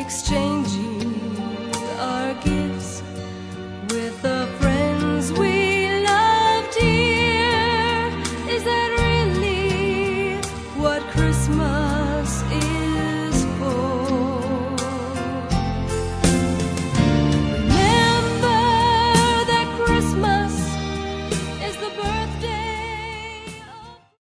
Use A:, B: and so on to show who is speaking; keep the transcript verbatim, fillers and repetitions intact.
A: exchanging our gifts with the friends we love dear. Is that really what Christmas is?